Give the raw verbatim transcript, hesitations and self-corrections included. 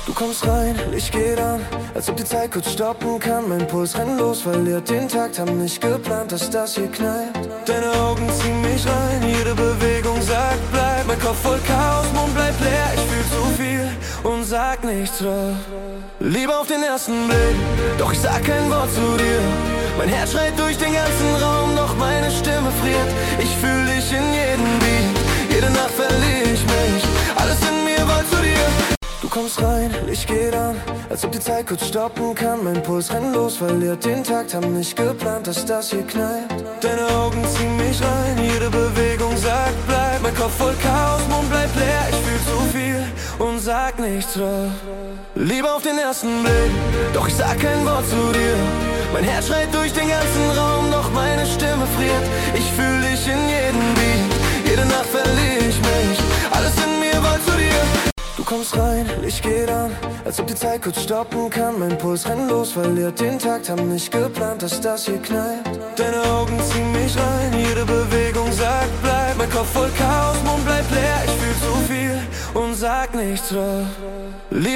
Du kommst rein, Licht geht an, als ob die Zeit kurz stoppen kann. Mein Puls rennt los, verliert den Takt, hab nicht geplant, dass das hier knallt. Deine Augen ziehen mich rein, jede Bewegung sagt bleib. Mein Kopf voll Chaos, Mund bleibt leer, ich fühl zu viel und sag nichts drauf. Liebe auf den ersten Blick, doch ich sag kein Wort zu dir. Mein Herz schreit durch den ganzen Raum, doch meine Stimme friert. Ich fühl dich in jedem Beat, jede Nacht verliere ich mich. Alles in mir wollt zu dir. Du kommst rein, Licht geht an, als ob die Zeit kurz stoppen kann. Mein Puls rennt los, verliert den Takt, hab nicht geplant, dass das hier knallt. Deine Augen ziehen mich rein, jede Bewegung sagt bleib. Mein Kopf voll Chaos, Mund bleibt leer, ich fühl zu viel und sag nichts drauf. Liebe auf den ersten Blick, doch ich sag kein Wort zu dir. Mein Herz schreit durch den ganzen Raum, doch meine Stimme friert. Ich fühl dich in jedem Beat, jede Nacht verliere ich mich. Alles in mir wollt zu dir. Du kommst rein, Licht geht an, als ob die Zeit kurz stoppen kann. Mein Puls rennt los, verliert den Takt, hab nicht geplant, dass das hier knallt. Deine Augen ziehen mich rein, jede Bewegung sagt bleib. Mein Kopf voll Chaos, Mund bleibt leer, ich fühl zu viel und sag nichts drauf. Liebe